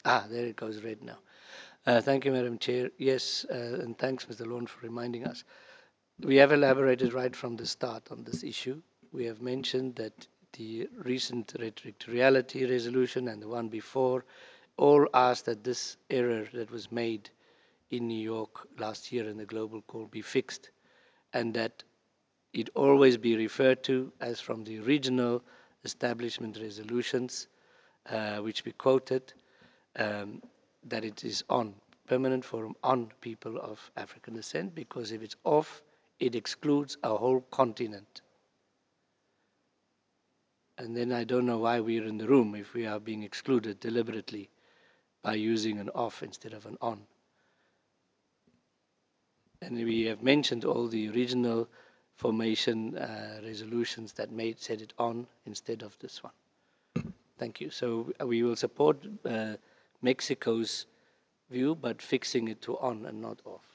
There it goes red now. Thank you, Madam Chair. Yes, and thanks, Mr. Lone, for reminding us. We have elaborated right from the start on this issue. We have mentioned that the recent rhetoric to reality resolution and the one before all asked that this error that was made in New York last year in the global call be fixed, and that it always be referred to as from the original establishment resolutions, which we quoted, um, that it is on permanent forum on people of African descent, because if it's off, it excludes a whole continent. And then I don't know why we're in the room if we are being excluded deliberately by using an off instead of an on. And we have mentioned all the original formation resolutions that made set it on instead of this one. Thank you. So we will support Mexico's view, but fixing it to on and not off.